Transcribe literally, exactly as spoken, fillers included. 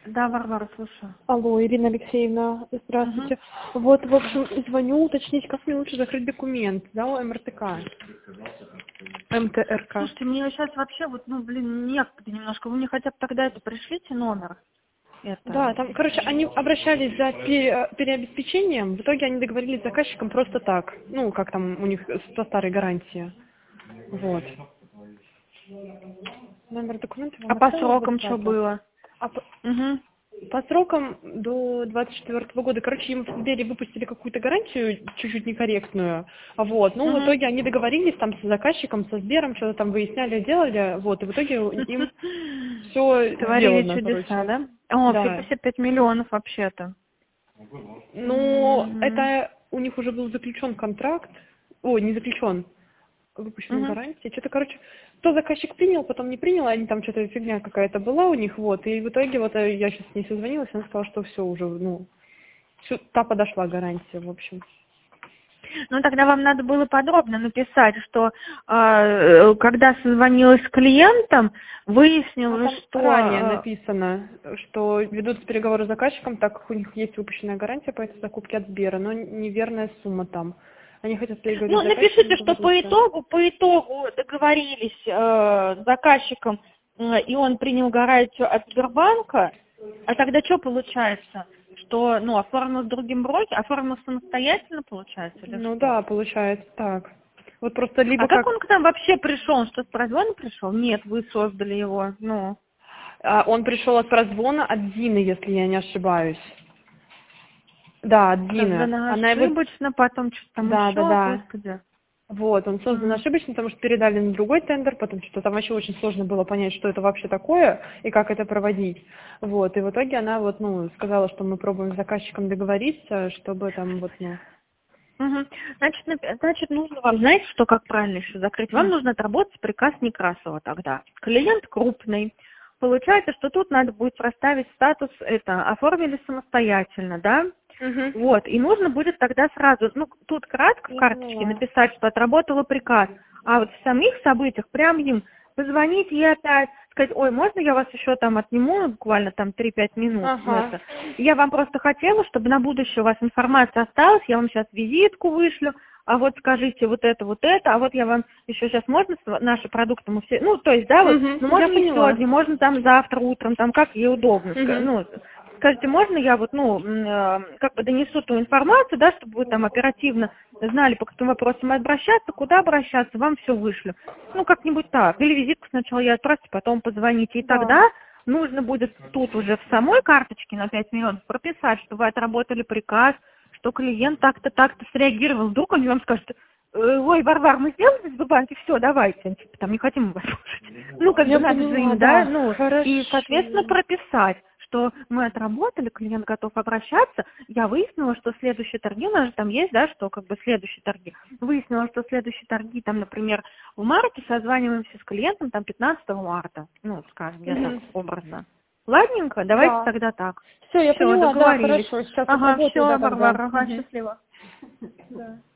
Да, Варвара, слушаю. Алло, Ирина Алексеевна, здравствуйте. Угу. Вот, в общем, звоню уточнить, как мне лучше закрыть документ, да, у МРТК. МТРК. Слушайте, мне сейчас вообще, вот, ну, блин, некогда немножко. Вы мне хотя бы тогда это пришлите номер. Это. Да, там, короче, они обращались за пере- переобеспечением, в итоге они договорились с заказчиком просто так. Ну, как там у них по старой гарантии. Вот. Номер документа вам А по оставила в срокам что WhatsApp. было? А по, Угу. по срокам до двадцать четвёртого года, короче, им в Сбере выпустили какую-то гарантию чуть-чуть некорректную, вот, ну, в Угу. итоге они договорились там с заказчиком, со Сбером, что-то там выясняли, делали, вот, и в итоге им все Творили сделано, чудеса, короче. да? О, Да. семьдесят пять миллионов вообще-то. Ну, Угу. это у них уже был заключен контракт, ой, не заключен, выпущена Угу. гарантия. Что-то, короче, то заказчик принял, потом не принял, они там что-то фигня какая-то была у них, вот. И в итоге вот э, я сейчас с ней созвонилась, она сказала, что все уже, ну, всё, та подошла гарантия, в общем. Ну, тогда вам надо было подробно написать, что э, когда созвонилась с клиентом, А выяснилось, там что... ранее э, написано, что ведутся переговоры с заказчиком, так как у них есть выпущенная гарантия по этой закупке от Сбера, но неверная сумма там. Они хотят переговорить Ну, с заказчиком, напишите, что по договориться. итогу, по итогу договорились э, с заказчиком, э, и он принял гарантию от Сбербанка, а тогда что получается? Что, ну, оформил с другим брокером, оформил самостоятельно, получается, или Ну что? да, получается так. Вот просто А либо как как... он к нам вообще пришел? Он что, с произвола пришел? Нет, вы создали его, ну. а, Он пришел от прозвона от Дины, если я не ошибаюсь. Да, от Дины. Создано Она его... ошибочно, потом что-то там Да, да, еще, да. господи. Вот, он создан М. ошибочно, потому что передали на другой тендер, потому что там вообще очень сложно было понять, что это вообще такое и как это проводить. Вот, и в итоге она вот, ну, сказала, что мы пробуем с заказчиком договориться, чтобы там вот, ну... Мгм. Значит, нап- значит, нужно вам, знаете, что, как правильно еще закрыть? Вам нужно отработать приказ Некрасова тогда. Клиент крупный. Получается, что тут надо будет проставить статус, это, оформили самостоятельно, да? Угу. Вот, и нужно будет тогда сразу, ну, тут кратко в Я карточке поняла. написать, что отработала приказ, а вот в самих событиях прям им позвонить ей опять, сказать, ой, можно я вас еще там отниму, ну, буквально там три-пять минут, Ага. это. Я вам просто хотела, чтобы на будущее у вас информация осталась, я вам сейчас визитку вышлю, а вот скажите вот это, вот это, а вот я вам еще сейчас можно с- наши продукты, мы все, ну, то есть, да, вот, ну, Угу. Я можно не поняла. сегодня, можно там завтра утром, там, как ей удобно, ска- Угу. ну, скажите, можно я вот, ну, м, э, как бы донесу ту информацию, да, чтобы вы там оперативно знали, по каким вопросам обращаться, куда обращаться, вам все вышлю. Ну, как-нибудь так. Или визитку сначала я отправьте, потом позвоните. И Да. тогда нужно будет тут уже в самой карточке на пять миллионов прописать, что вы отработали приказ, что клиент так-то, так-то среагировал. Вдруг он вам скажет, «Э, ой, Варвар, мы сделали в Сбербанке, все, давайте. Типа, там не хотим вас слушать. Ну, как Я бы надо же поняла, им, да, да. ну, и, соответственно, Хорошо. прописать, что мы отработали, клиент готов обращаться. Я выяснила, что следующие торги, у нас же там есть, да, что как бы следующие торги. Выяснила, что следующие торги, там, например, в марте созваниваемся с клиентом, там, пятнадцатого марта, ну, скажем, я так Угу. образно. Ладненько, давайте Да. тогда так. Все, я Все, поняла, да, договорились. хорошо. Сейчас Ага, отработаю, все, да, когда. Варвара, ага, Угу. счастливо. Да.